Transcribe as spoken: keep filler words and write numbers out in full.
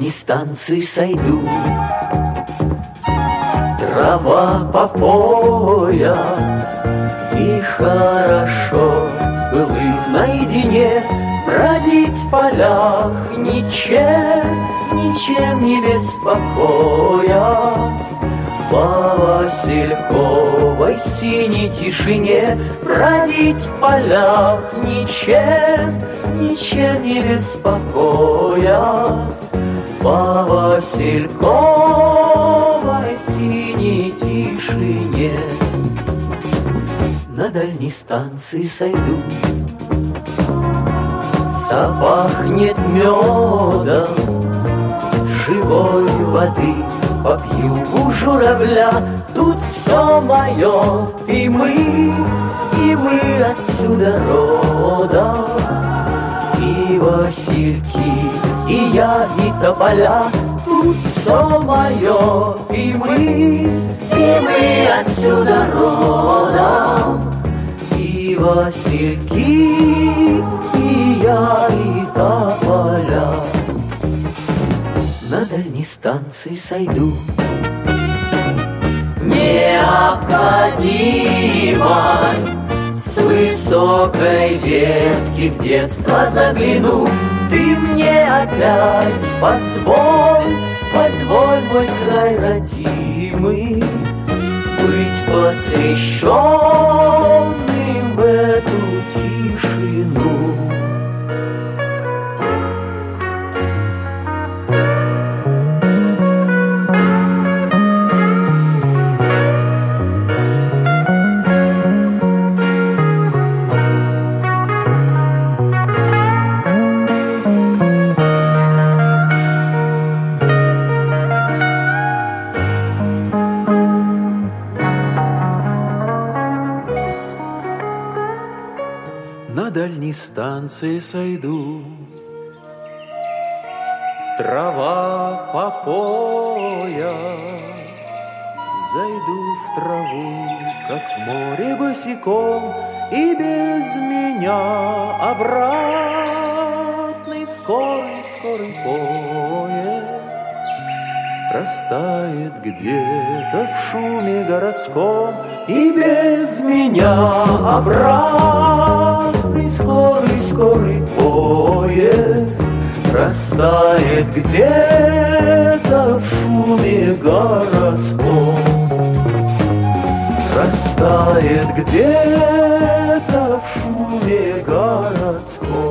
дальней станции сойду. Трава по пояс, и хорошо с былым наедине бродить в полях, ничем, ничем не беспокоясь. По васильковой синей тишине бродить в полях, ничем, ничем не беспокоясь. По васильковой синей тишине на дальней станции сойду. Запахнет медом живой воды, попью у журавля. Тут все мое, и мы, и мы отсюда родом. И васильки, и я, и тополя. Тут все мое, и мы, и мы отсюда родом. И васильки, и я, и тополя. На дальней станции сойду. Необходимо с высокой ветки в детство загляну. Ты мне опять позволь, позволь, мой край родимый, быть посвященным в эту тишину. На дальней станции сойду. Трава по пояс, зайду в траву, как в море босиком, и без меня обратный скорый, скорый поезд растает где-то в шуме городском, и без меня обратный скорый, скорый поезд растает где-то в шуме городском. Растает где-то в шуме городском.